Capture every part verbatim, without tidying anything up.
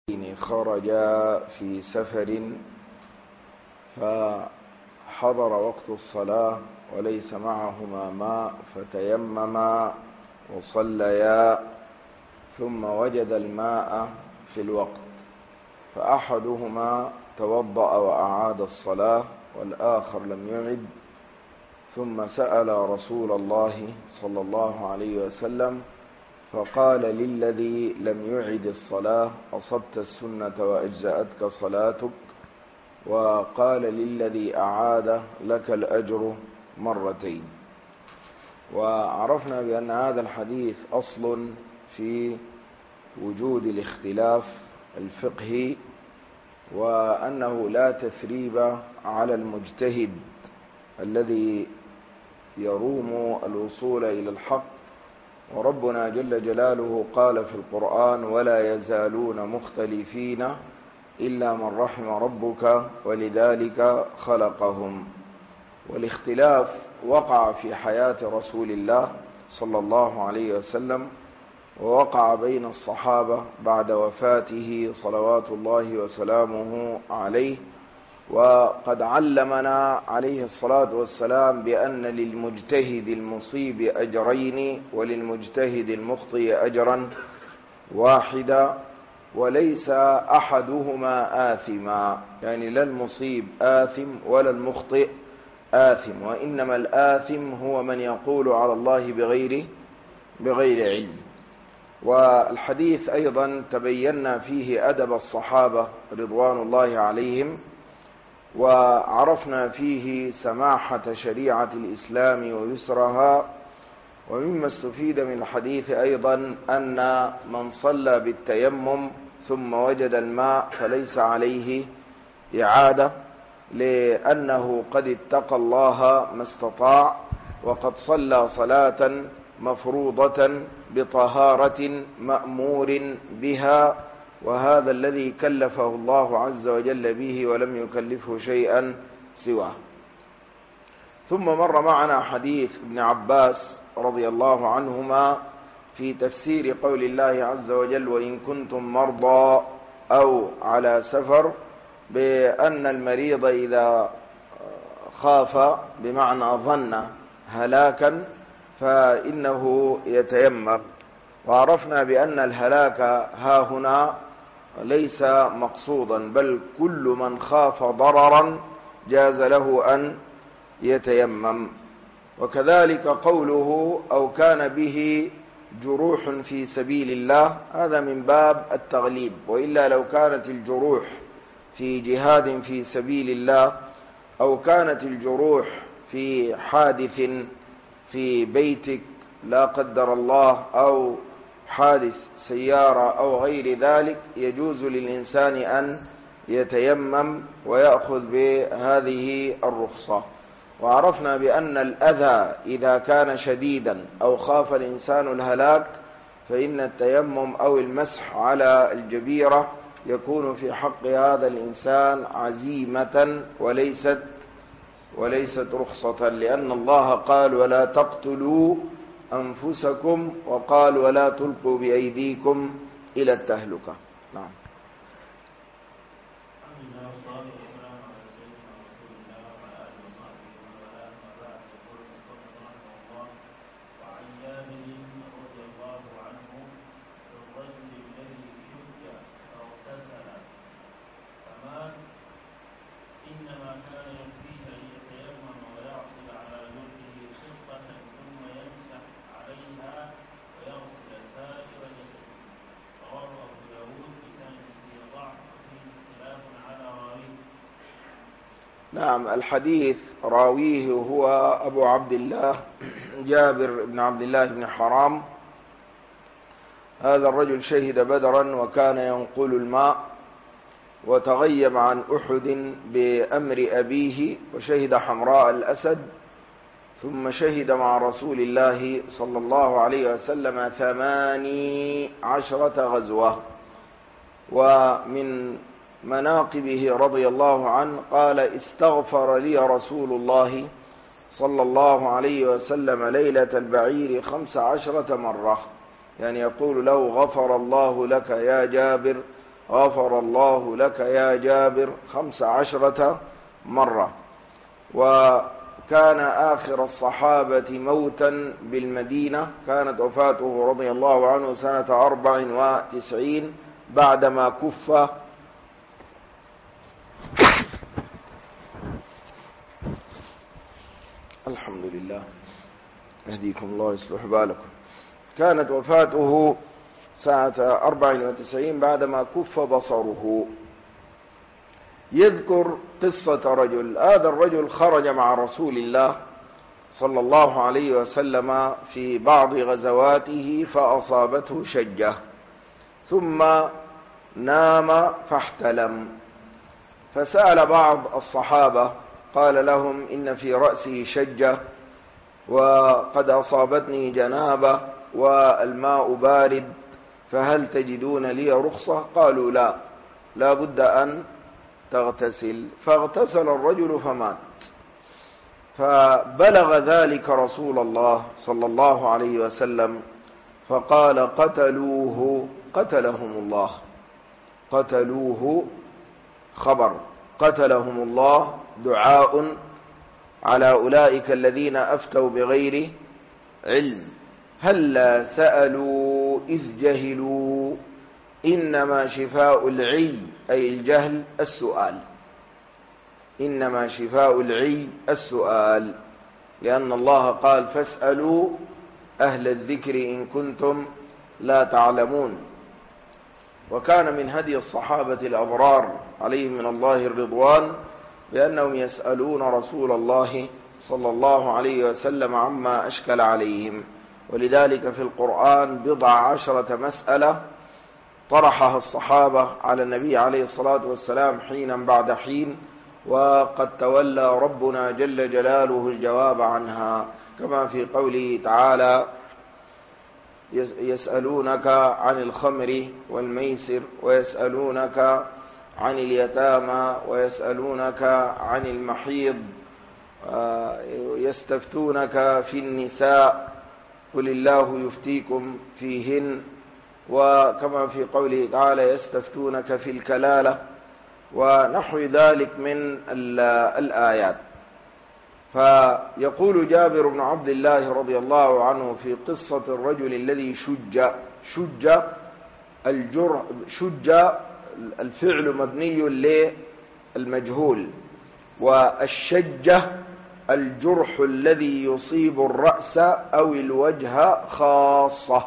خرج في سفر فحضر وقت الصلاة وليس معهما ماء فتيمما وصليا ثم وجد الماء في الوقت، فأحدهما توضأ وأعاد الصلاة والآخر لم يعد، ثم سأل رسول الله صلى الله عليه وسلم فقال للذي لم يعد الصلاة أصبت السنة وأجزأتك صلاتك، وقال للذي أعاد لك الأجر مرتين. وعرفنا بأن هذا الحديث أصل في وجود الاختلاف الفقهي، وأنه لا تثريب على المجتهد الذي يروم الوصول إلى الحق. وربنا جل جلاله قال في القرآن: ولا يزالون مختلفين إلا من رحم ربك ولذلك خلقهم. والاختلاف وقع في حياة رسول الله صلى الله عليه وسلم، ووقع بين الصحابة بعد وفاته صلوات الله وسلامه عليه. وقد علمنا عليه الصلاة والسلام بأن للمجتهد المصيب أجرين وللمجتهد المخطئ أجرا واحدا، وليس أحدهما آثما، يعني لا المصيب آثم ولا المخطئ آثم، وإنما الآثم هو من يقول على الله بغير بغير علم. والحديث أيضا تبينا فيه أدب الصحابة رضوان الله عليهم، وعرفنا فيه سماحة شريعة الإسلام ويسرها. ومما استفيد من الحديث أيضا أن من صلى بالتيمم ثم وجد الماء فليس عليه إعادة، لأنه قد اتقى الله ما استطاع، وقد صلى صلاة مفروضة بطهارة مأمور بها، وهذا كلفه كلفه الله عز وجل به ولم يكلفه شيئا سواه. ثم مر معنا حديث ابن عباس رضي الله عنهما في تفسير قول الله عز وجل: وإن كنتم مرضى أو على سفر، بأن المريض إذا خاف بمعنى ظن هلاكا فإنه يتيمم. وعرفنا بأن الهلاك ها هنا ليس مقصودا، بل كل من خاف ضررا جاز له أن يتيمم. وكذلك قوله: أو كان به جروح في سبيل الله، هذا من باب التغليب، وإلا لو كانت الجروح في جهاد في سبيل الله، أو كانت الجروح في حادث في بيتك لا قدر الله، أو حادث سيارة أو غير ذلك، يجوز للإنسان أن يتيمم ويأخذ بهذه الرخصة. وعرفنا بأن الأذى إذا كان شديدا أو خاف الإنسان الهلاك فإن التيمم أو المسح على الجبيرة يكون في حق هذا الإنسان عزيمة وليست وليست رخصة، لأن الله قال: ولا تقتلوا أنفسكم، وقال: ولا تلقوا بأيديكم إلى التهلكة. نعم. نعم. الحديث راويه هو أبو عبد الله جابر بن عبد الله بن حرام. هذا الرجل شهد بدرا وكان ينقل الماء، وتغيب عن أحد بأمر أبيه، وشهد حمراء الأسد، ثم شهد مع رسول الله صلى الله عليه وسلم ثماني عشرة غزوة. ومن مناقبه رضي الله عنه قال: استغفر لي رسول الله صلى الله عليه وسلم ليلة البعير خمس عشرة مرة، يعني يقول له: غفر الله لك يا جابر غفر الله لك يا جابر خمس عشرة مرة. وكان آخر الصحابة موتا بالمدينة، كانت وفاته رضي الله عنه سنة أربع وتسعين بعدما كف الحمد لله يهديكم الله يصلح بالكم. كانت وفاته سنة أربع وتسعين بعدما كف بصره. يذكر قصة رجل، هذا الرجل خرج مع رسول الله صلى الله عليه وسلم في بعض غزواته فأصابته شجة، ثم نام فاحتلم، فسأل بعض الصحابة قال لهم إن في رأسي شجة وقد أصابتني جنابة والماء بارد، فهل تجدون لي رخصة؟ قالوا لا، لا بد أن تغتسل. فاغتسل الرجل فمات. فبلغ ذلك رسول الله صلى الله عليه وسلم فقال قتلوه قتلهم الله، قتلوه خبر قتلهم الله دعاء على أولئك الذين أفتوا بغير علم، هلا سألوا إذ جهلوا، إنما شفاء العي أي الجهل السؤال، إنما شفاء العي السؤال، لأن الله قال فاسألوا أهل الذكر إن كنتم لا تعلمون. وكان من هدي الصحابة الأبرار عليهم من الله الرضوان بأنهم يسألون رسول الله صلى الله عليه وسلم عما أشكل عليهم، ولذلك في القرآن بضع عشرة مسألة طرحها الصحابة على النبي عليه الصلاة والسلام حينا بعد حين، وقد تولى ربنا جل جلاله الجواب عنها، كما في قوله تعالى يسألونك عن الخمر والميسر ويسألونك عن اليتامى ويسألونك عن المحيض يستفتونك في النساء قل الله يفتيكم فيهن، وكما في قوله تعالى يستفتونك في الكلالة ونحو ذلك من الآيات. فيقول جابر بن عبد الله رضي الله عنه في قصة الرجل الذي شج شج الجرح شج الفعل مبني للمجهول، والشجة الجرح الذي يصيب الرأس أو الوجه خاصة،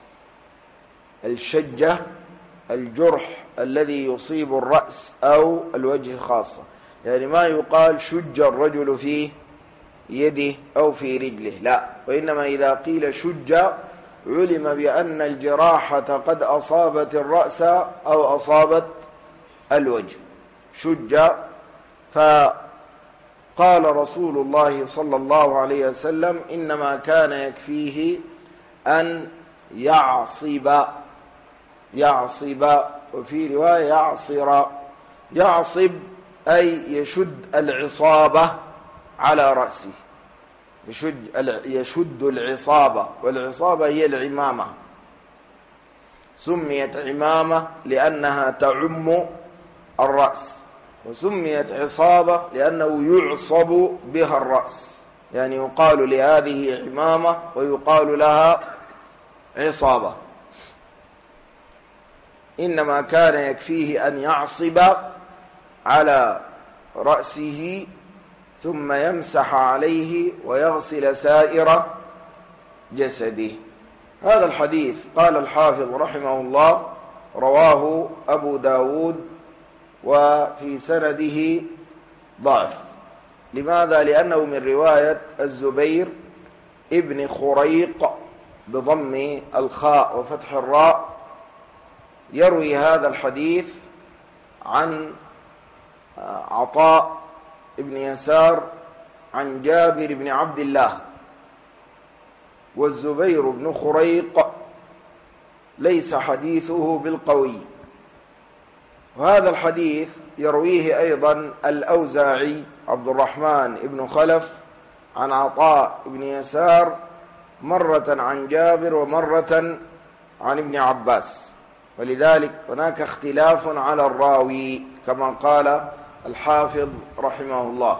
الشجة الجرح الذي يصيب الرأس أو الوجه خاصة، يعني ما يقال شج الرجل في يده أو في رجله، لا، وإنما إذا قيل شج علم بأن الجراحة قد أصابت الرأس أو أصابت الوجه، شج. فقال رسول الله صلى الله عليه وسلم إنما كان يكفيه أن يعصب، يعصب، وفي رواية يعصر، يعصب أي يشد العصابة على رأسه، يشد, يشد العصابة، والعصابة هي العمامة، سميت عمامة لأنها تعم الرأس، وسميت عصابة لأنه يعصب بها الرأس، يعني يقال لهذه عمامة ويقال لها عصابة. إنما كان يكفيه أن يعصب على رأسه ثم يمسح عليه ويغسل سائر جسده. هذا الحديث قال الحافظ رحمه الله رواه أبو داود وفي سنده ضعف. لماذا؟ لأنه من رواية الزبير ابن خريق بضم الخاء وفتح الراء، يروي هذا الحديث عن عطاء ابن يسار عن جابر بن عبد الله، والزبير بن خريق ليس حديثه بالقوي. وهذا الحديث يرويه أيضا الأوزاعي عبد الرحمن بن خلف عن عطاء بن يسار مرة عن جابر ومرة عن ابن عباس. ولذلك هناك اختلاف على الراوي كما قال الحافظ رحمه الله.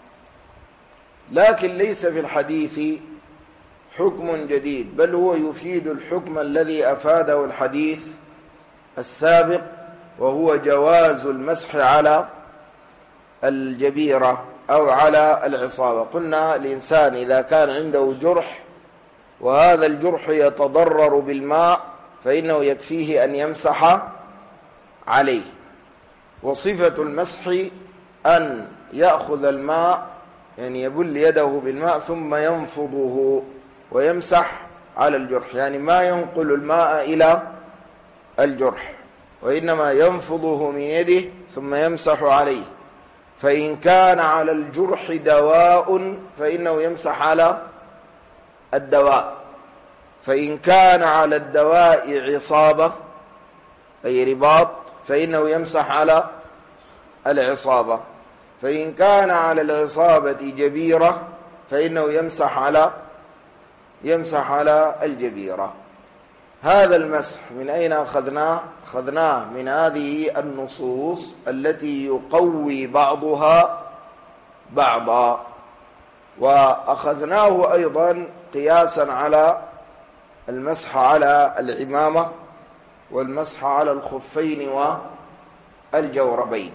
لكن ليس في الحديث حكم جديد، بل هو يفيد الحكم الذي أفاده الحديث السابق، وهو جواز المسح على الجبيرة أو على العصابة. قلنا الإنسان إذا كان عنده جرح وهذا الجرح يتضرر بالماء فإنه يكفيه أن يمسح عليه، وصفة المسح أن يأخذ الماء، يعني يبل يده بالماء ثم ينفضه ويمسح على الجرح، يعني ما ينقل الماء إلى الجرح وإنما ينفضه من يده ثم يمسح عليه. فإن كان على الجرح دواء فإنه يمسح على الدواء، فإن كان على الدواء عصابة أي رباط فإنه يمسح على العصابة، فإن كان على العصابة جبيرة فإنه يمسح على يمسح على الجبيرة. هذا المسح من أين أخذناه؟ أخذناه من هذه النصوص التي يقوي بعضها بعضا، وأخذناه أيضا قياسا على المسح على العمامة والمسح على الخفين والجوربين.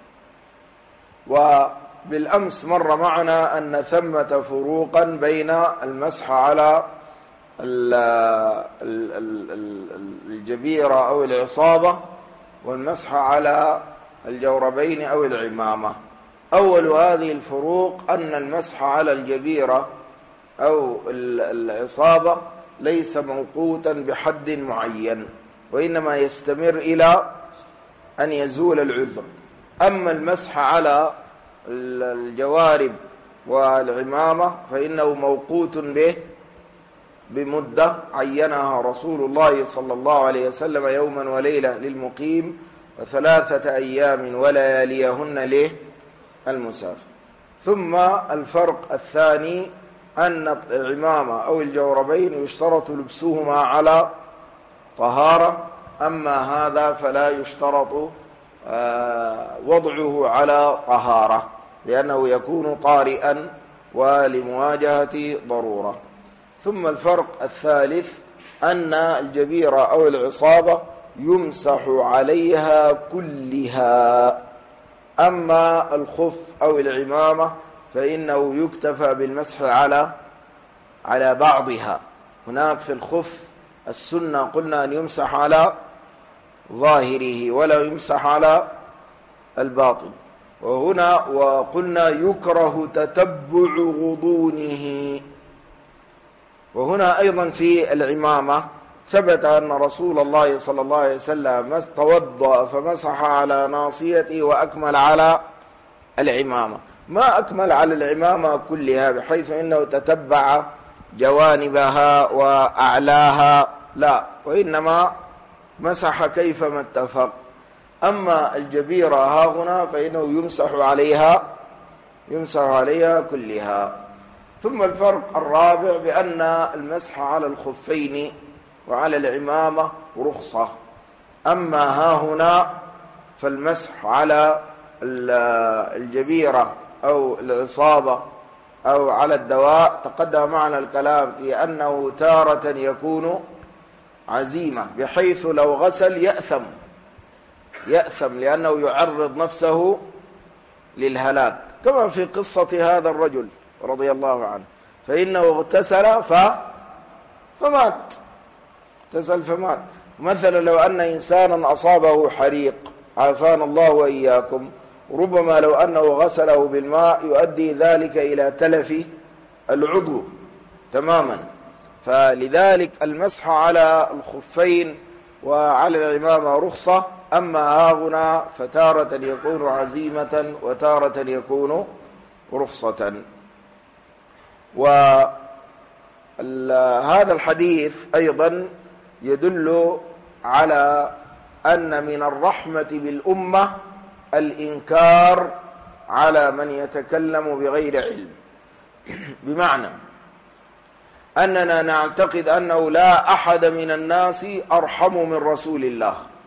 وبالأمس مر معنا أن ثمة فروقا بين المسح على الجبيرة أو العصابة والمسح على الجوربين أو العمامة. أول هذه الفروق أن المسح على الجبيرة أو العصابة ليس موقوتا بحد معين، وإنما يستمر إلى أن يزول العذر. أما المسح على الجوارب والعمامة فإنه موقوت به بمدة عينها رسول الله صلى الله عليه وسلم يوما وليلة للمقيم وثلاثة أيام ولياليهن للمسافر. ثم الفرق الثاني أن العمامة أو الجوربين يشترط لبسهما على طهارة، أما هذا فلا يشترط وضعه على طهارة لأنه يكون طارئا ولمواجهة ضرورة. ثم الفرق الثالث أن الجبيرة أو العصابة يمسح عليها كلها، أما الخف أو العمامة فإنه يكتفى بالمسح على على بعضها. هناك في الخف السنة قلنا أن يمسح على ظاهره ولا يمسح على الباطن، وهنا وقلنا يكره تتبع غضونه. وهنا أيضا في العمامة ثبت أن رسول الله صلى الله عليه وسلم توضأ فمسح على ناصيته وأكمل على العمامة، ما أكمل على العمامة كلها بحيث أنه تتبع جوانبها وأعلاها، لا، وإنما مسح كيفما اتفق. أما الجبيرة ها هنا فإنه يمسح عليها يمسح عليها كلها. ثم الفرق الرابع بأن المسح على الخفين وعلى العمامة رخصة، أما ها هنا فالمسح على الجبيرة أو العصابة أو على الدواء تقدم معنا الكلام في أنه تارة يكون عزيمة بحيث لو غسل يأثم يأثم لأنه يعرض نفسه للهلاك، كما في قصة هذا الرجل رضي الله عنه، فإنه اغتسل ف... فمات اغتسل فمات. مثلا لو أن إنسانا أصابه حريق عافانا الله وإياكم، ربما لو أنه غسله بالماء يؤدي ذلك إلى تلف العضو تماما. فلذلك المسح على الخفين وعلى العمامة رخصة، أما ها هنا فتارة يكون عزيمة وتارة يكون رخصة. وهذا الحديث أيضا يدل على أن من الرحمة بالأمة الإنكار على من يتكلم بغير علم، بمعنى أننا نعتقد أنه لا أحد من الناس أرحم من رسول الله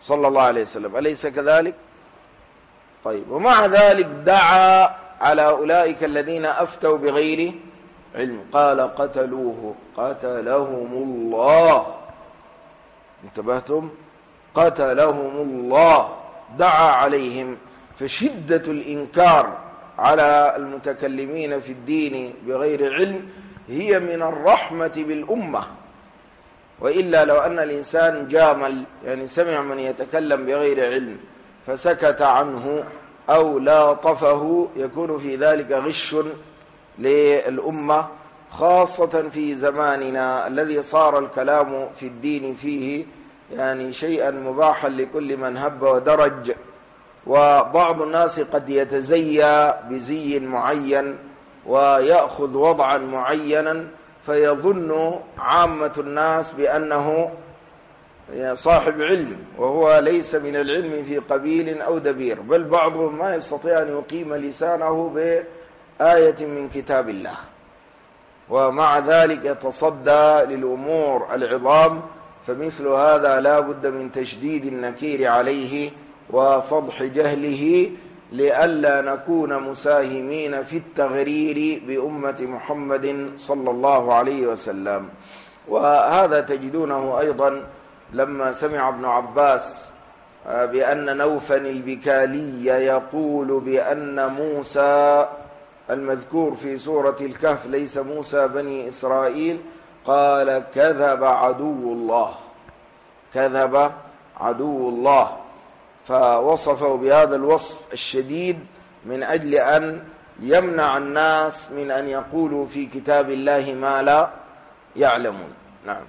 صلى الله عليه وسلم، أليس كذلك؟ طيب، ومع ذلك دعا على أولئك الذين أفتوا بغير علم، قال قتلوه قتلهم الله، انتبهتم؟ قتلهم الله، دعا عليهم. فشدة الإنكار على المتكلمين في الدين بغير علم هي من الرحمة بالأمة، وإلا لو أن الإنسان جامل، يعني سمع من يتكلم بغير علم فسكت عنه أو لاطفه، يكون في ذلك غش للأمة، خاصة في زماننا الذي صار الكلام في الدين فيه يعني شيئا مباحا لكل من هب ودرج. وبعض الناس قد يتزيى بزي معين ويأخذ وضعا معينا فيظن عامة الناس بأنه صاحب علم، وهو ليس من العلم في قبيل أو دبير، بل بعضهم ما يستطيع أن يقيم لسانه بآية من كتاب الله، ومع ذلك يتصدى للأمور العظام. فمثل هذا لا بد من تشديد النكير عليه وفضح جهله، لئلا نكون مساهمين في التغرير بأمة محمد صلى الله عليه وسلم. وهذا تجدونه أيضا لما سمع ابن عباس بأن نوفا البكالي يقول بأن موسى المذكور في سورة الكهف ليس موسى بني إسرائيل، قال كذب عدو الله، كذب عدو الله، فوصفه بهذا الوصف الشديد من أجل أن يمنع الناس من أن يقولوا في كتاب الله ما لا يعلمون. نعم.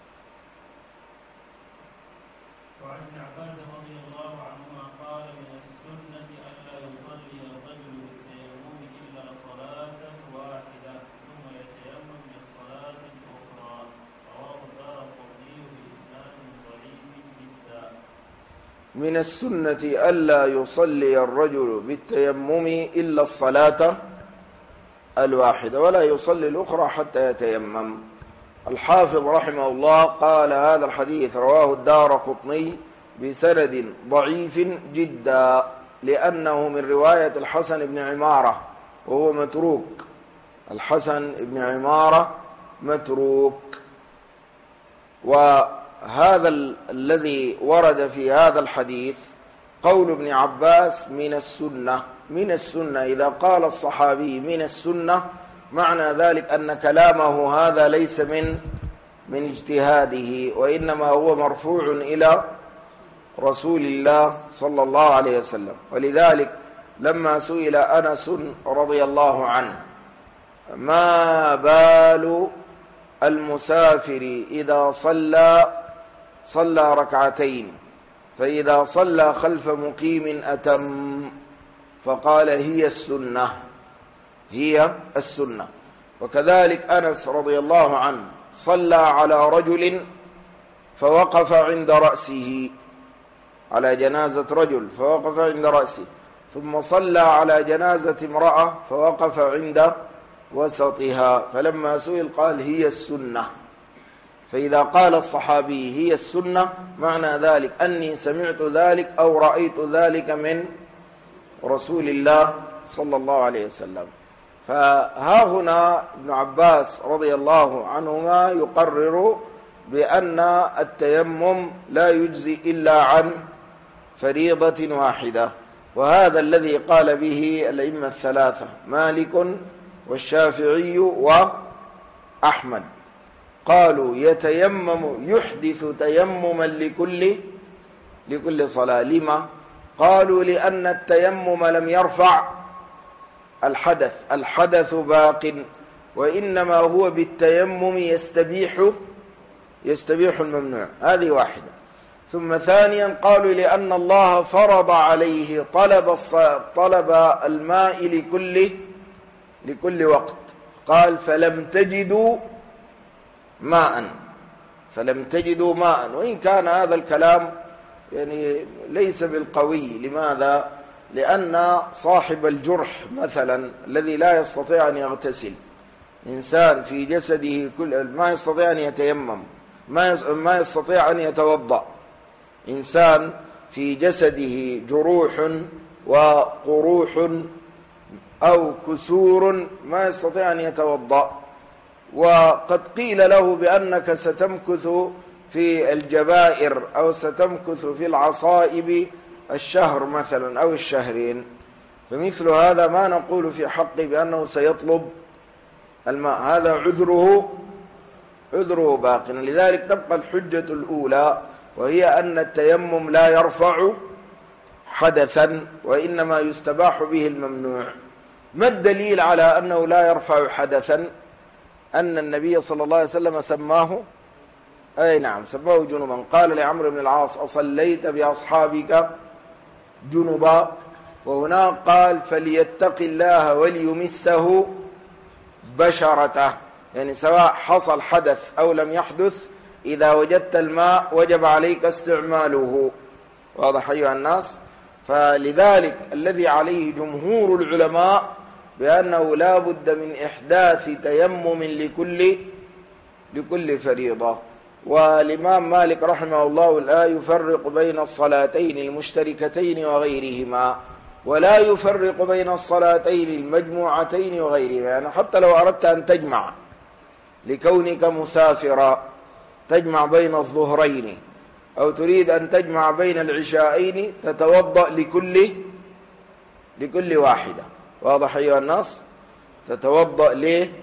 وعن ابن عباس رضي الله عنهما قال من السنة ألا يصلي الرجل بالتيمم إلا صلاة واحدة ثم يتيمم للصلاة الأخرى، رواه الدارقطني بإسناد ضعيف جدا. من السنة ألا يصلي الرجل بالتيمم إلا الصلاة الواحدة ولا يصلي الأخرى حتى يتيمم. الحافظ رحمه الله قال هذا الحديث رواه الدارقطني بسند ضعيف جدا، لأنه من رواية الحسن بن عمارة وهو متروك، الحسن بن عمارة متروك. وهذا الذي ورد في هذا الحديث قول ابن عباس من السنة، من السنة إذا قال الصحابي من السنة معنى ذلك أن كلامه هذا ليس من من اجتهاده، وإنما هو مرفوع إلى رسول الله صلى الله عليه وسلم. ولذلك لما سئل أنس رضي الله عنه ما بال المسافر إذا صلى صلى ركعتين فإذا صلى خلف مقيم أتم، فقال هي السنة، هي السنة. وكذلك أنس رضي الله عنه صلى على رجل فوقف عند رأسه، على جنازة رجل فوقف عند رأسه، ثم صلى على جنازة امرأة فوقف عند وسطها، فلما سئل قال هي السنة. فإذا قال الصحابي هي السنة معنى ذلك أني سمعت ذلك أو رأيت ذلك من رسول الله صلى الله عليه وسلم. فها هنا ابن عباس رضي الله عنهما يقرر بأن التيمم لا يجزي إلا عن فريضة واحدة، وهذا الذي قال به الأئمة الثلاثة مالك والشافعي وأحمد، قالوا يتيمم يحدث تيمما لكل لكل صلاة. لما؟ قالوا لأن التيمم لم يرفع الحدث، الحدث باق، وإنما هو بالتيمم يستبيح يستبيح الممنوع. هذه واحدة. ثم ثانيا قالوا لأن الله فرض عليه طلب طلب الماء لكل لكل وقت، قال فلم تجدوا ماء فلم تجدوا ماء، وإن كان هذا الكلام يعني ليس بالقوي. لماذا؟ لأن صاحب الجرح مثلا الذي لا يستطيع أن يغتسل، إنسان في جسده كل ما يستطيع أن يتيمم، ما ما يستطيع أن يتوضأ، إنسان في جسده جروح وقروح أو كسور ما يستطيع أن يتوضأ، وقد قيل له بأنك ستمكث في الجبائر أو ستمكث في العصائب الشهر مثلا أو الشهرين، فمثل هذا ما نقول في حقه بأنه سيطلب الماء، هذا عذره عذره باق. لذلك تبقى الحجة الأولى وهي أن التيمم لا يرفع حدثا وإنما يستباح به الممنوع. ما الدليل على أنه لا يرفع حدثا؟ أن النبي صلى الله عليه وسلم سماه أي نعم سماه جنبا، قال لعمرو بن العاص أصليت بأصحابك جنبا، وهناك قال فليتق الله وليمسه بشرته، يعني سواء حصل حدث أو لم يحدث إذا وجدت الماء وجب عليك استعماله. واضح أيها الناس؟ فلذلك الذي عليه جمهور العلماء بأنه لا بد من إحداث تيمم لكل لكل فريضة. والإمام مالك رحمه الله لا يفرق بين الصلاتين المشتركتين وغيرهما، ولا يفرق بين الصلاتين المجموعتين وغيرهما، يعني حتى لو أردت أن تجمع لكونك مسافرا تجمع بين الظهرين أو تريد أن تجمع بين العشاءين تتوضأ لكل لكل واحدة. واضح أيها الناس؟ تتوضأ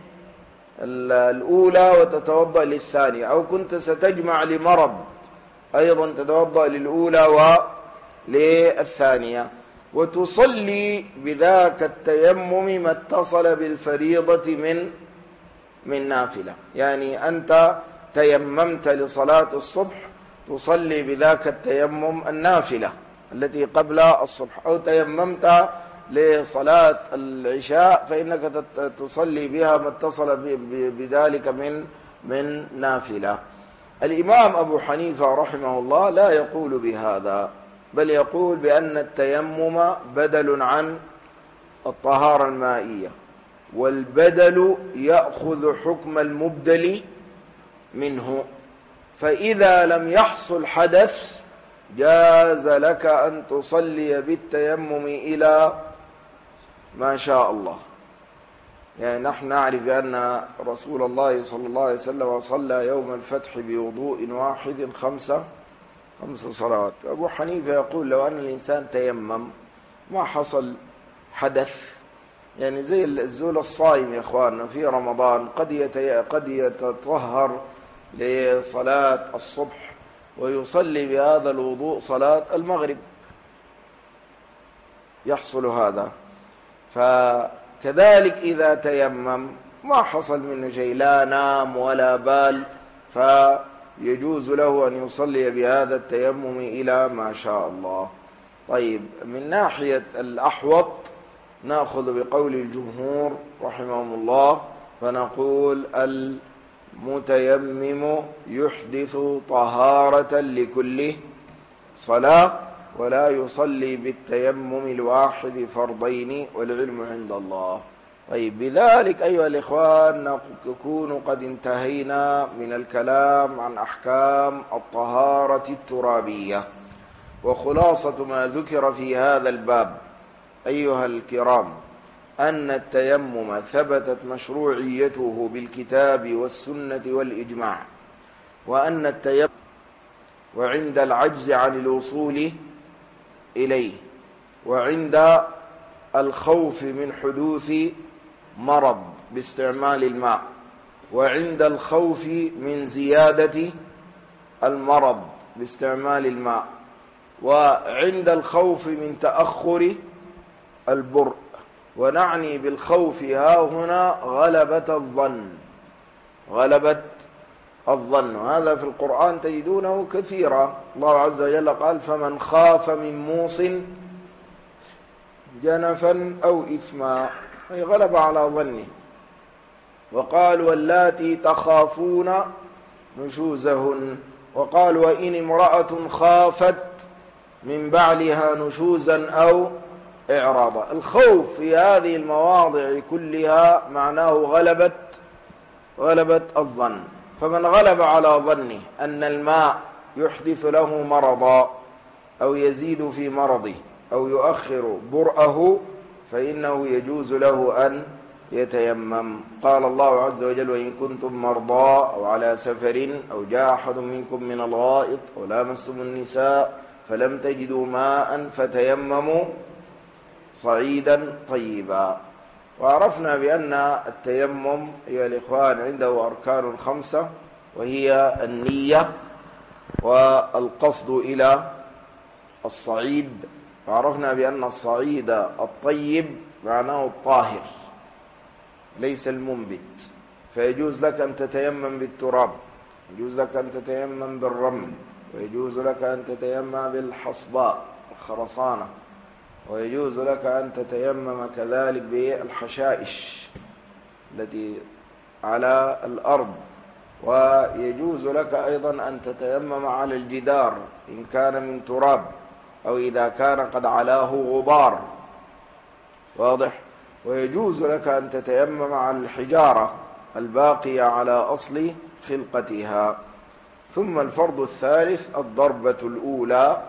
للأولى وتتوضأ للثانية، أو كنت ستجمع لمرض أيضا تتوضأ للأولى وللثانية، وتصلي بذاك التيمم ما اتصل بالفريضة من من نافلة. يعني أنت تيممت لصلاة الصبح تصلي بذاك التيمم النافلة التي قبل الصبح، أو تيممت لصلاة العشاء فإنك تصلي بها ما اتصل بذلك من من نافلة. الإمام أبو حنيفة رحمه الله لا يقول بهذا، بل يقول بأن التيمم بدل عن الطهارة المائية، والبدل يأخذ حكم المبدل منه، فإذا لم يحصل حدث جاز لك أن تصلي بالتيمم إلى ما شاء الله. يعني نحن نعرف أن رسول الله صلى الله عليه وسلم صلى يوم الفتح بوضوء واحد خمسة خمس صلوات. أبو حنيفة يقول لو أن الإنسان تيمم ما حصل حدث، يعني زي الزول الصائم يا إخواننا في رمضان قد قد يتطهر لصلاة الصبح ويصلي بهذا الوضوء صلاة المغرب، يحصل هذا. فكذلك إذا تيمم ما حصل منه شيء، لا نام ولا بال، فيجوز له أن يصلي بهذا التيمم إلى ما شاء الله. طيب، من ناحية الأحوط نأخذ بقول الجمهور رحمهم الله، فنقول المتيمم يحدث طهارة لكل صلاة ولا يصلي بالتيمم الواحد فرضين، والعلم عند الله. طيب، بذلك أيها الإخوان نكون قد انتهينا من الكلام عن أحكام الطهارة الترابية. وخلاصة ما ذكر في هذا الباب أيها الكرام أن التيمم ثبتت مشروعيته بالكتاب والسنة والإجماع، وأن التيمم وعند العجز عن الوصول إليه، وعند الخوف من حدوث مرض باستعمال الماء، وعند الخوف من زيادة المرض باستعمال الماء، وعند الخوف من تأخر البرء. ونعني بالخوف ها هنا غلبة الظن، غلبة الظن، وهذا في القرآن تجدونه كثيرا. الله عز وجل قال فمن خاف من موص جنفا أو إثما، أي غلب على ظنه. وقال واللاتي تخافون نشوزهن، وقال وإن امرأة خافت من بعلها نشوزا أو إعراضا. الخوف في هذه المواضع كلها معناه غلبة غلبة الظن. فمن غلب على ظنه أن الماء يحدث له مرضا أو يزيد في مرضه أو يؤخر برأه فإنه يجوز له أن يتيمم. قال الله عز وجل: وإن كنتم مرضى أو على سفر أو جاء أحد منكم من الغائط أو لامستم النساء فلم تجدوا ماء فتيمموا صعيدا طيبا. وعرفنا بأن التيمم أيها الإخوان عنده أركان خمسة، وهي النية والقصد إلى الصعيد. وعرفنا بأن الصعيد الطيب معناه الطاهر ليس المنبت، فيجوز لك أن تتيمم بالتراب، يجوز لك أن تتيمم بالرمل، ويجوز لك أن تتيمم بالحصباء الخرصانة، ويجوز لك أن تتيمم كذلك بالحشائش التي على الأرض، ويجوز لك أيضا أن تتيمم على الجدار إن كان من تراب أو إذا كان قد علاه غبار، واضح؟ ويجوز لك أن تتيمم على الحجارة الباقية على أصل خلقتها. ثم الفرض الثالث الضربة الأولى.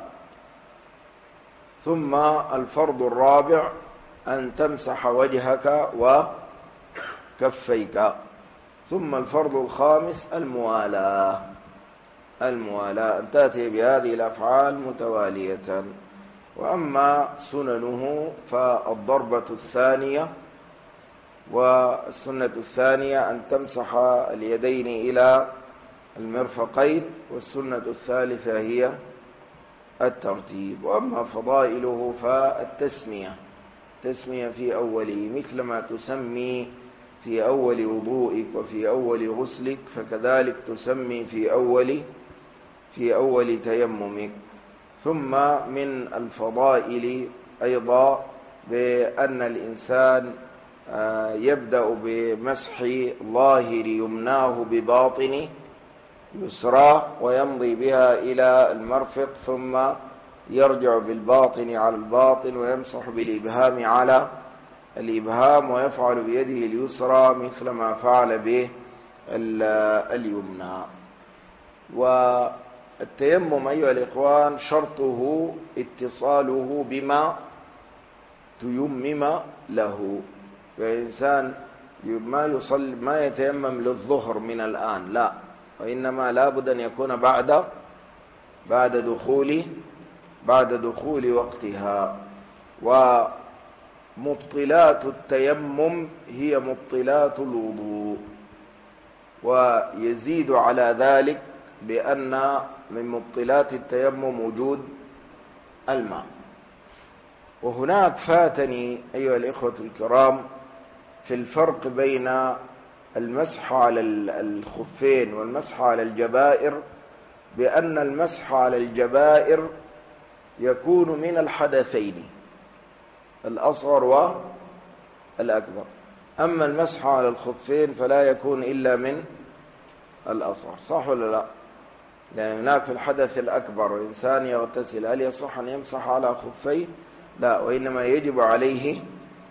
ثم الفرض الرابع أن تمسح وجهك وكفيك. ثم الفرض الخامس الموالاة، الموالاة أن تأتي بهذه الأفعال متوالية. وأما سننه فالضربة الثانية، والسنة الثانية أن تمسح اليدين إلى المرفقين، والسنة الثالثة هي الترتيب. وأما فضائله فالتسمية، تسمية في أوله مثل ما تسمي في أول وضوئك وفي أول غسلك، فكذلك تسمي في أول في أول تيممك. ثم من الفضائل أيضا بأن الإنسان يبدأ بمسح ظاهر يمناه بباطن يسراه ويمضي بها إلى المرفق، ثم يرجع بالباطن على الباطن ويمسح بالإبهام على الإبهام، ويفعل بيده اليسرى مثل ما فعل به اليمنى. والتيمم أيها الإخوان شرطه اتصاله بما تيمم له. فالإنسان ما يصلي ما يتيمم للظهر من الآن، لا، وإنما لا بد أن يكون بعد بعد دخول بعد دخول وقتها. ومبطلات التيمم هي مبطلات الوضوء، ويزيد على ذلك بأن من مبطلات التيمم وجود الماء. وهناك فاتني أيها الإخوة الكرام في الفرق بين المسح على الخفين والمسح على الجبائر، بأن المسح على الجبائر يكون من الحدثين الأصغر والأكبر، أما المسح على الخفين فلا يكون إلا من الأصغر. صح ولا لا؟ لأن هناك في الحدث الأكبر الإنسان يغتسل، هل يصح أن يمسح على خفيه؟ لا، وإنما يجب عليه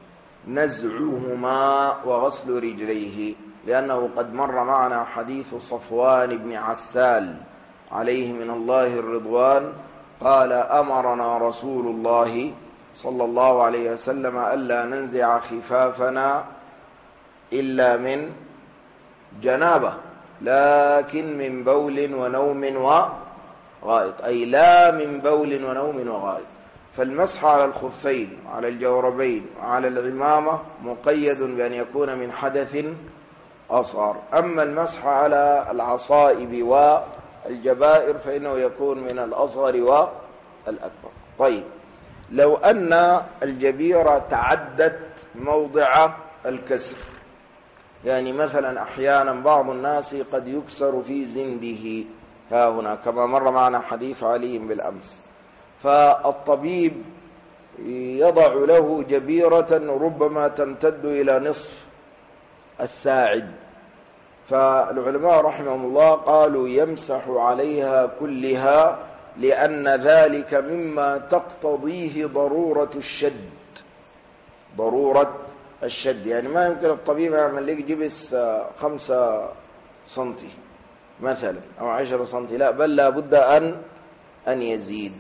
نزعهما وغسل رجليه، لأنه قد مر معنا حديث صفوان بن عسال عليه من الله الرضوان قال: أمرنا رسول الله صلى الله عليه وسلم ألا ننزع خفافنا إلا من جنابة، لكن من بول ونوم وغائط، أي لا من بول ونوم وغائط. فالمسح على الخفين على الجوربين وعلى العمامة مقيد بأن يكون من حدث أصغر، أما المسح على العصائب والجبائر فإنه يكون من الأصغر والأكبر. طيب، لو أن الجبيرة تعدت موضع الكسر، يعني مثلا أحيانا بعض الناس قد يكسر في زنده ها هنا كما مر معنا حديث علي بالأمس، فالطبيب يضع له جبيرة ربما تمتد إلى نصف الساعد، فالعلماء رحمهم الله قالوا يمسح عليها كلها، لأن ذلك مما تقتضيه ضرورة الشد، ضرورة الشد. يعني ما يمكن الطبيب يعمل لك جبس خمسة سنتي مثلا أو عشرة سنتي، لا، بل لا بد أن أن يزيد.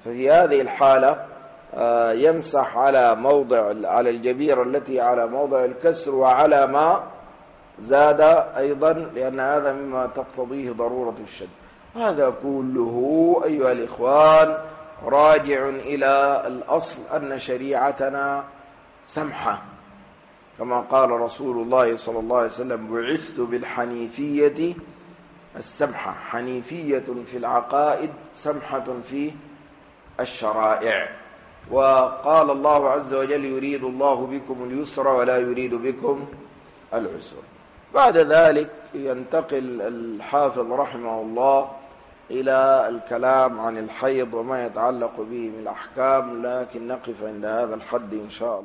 ففي هذه الحالة يمسح على موضع على الجبيرة التي على موضع الكسر وعلى ما زاد أيضا، لأن هذا مما تقتضيه ضرورة الشد. هذا كله أيها الإخوان راجع إلى الأصل أن شريعتنا سمحة، كما قال رسول الله صلى الله عليه وسلم: بعثت بالحنيفية السمحة، حنيفية في العقائد سمحة في الشرائع. وقال الله عز وجل: يريد الله بكم اليسر ولا يريد بكم العسر. بعد ذلك ينتقل الحافظ رحمه الله إلى الكلام عن الحيض وما يتعلق به من الأحكام، لكن نقف عند هذا الحد إن شاء الله.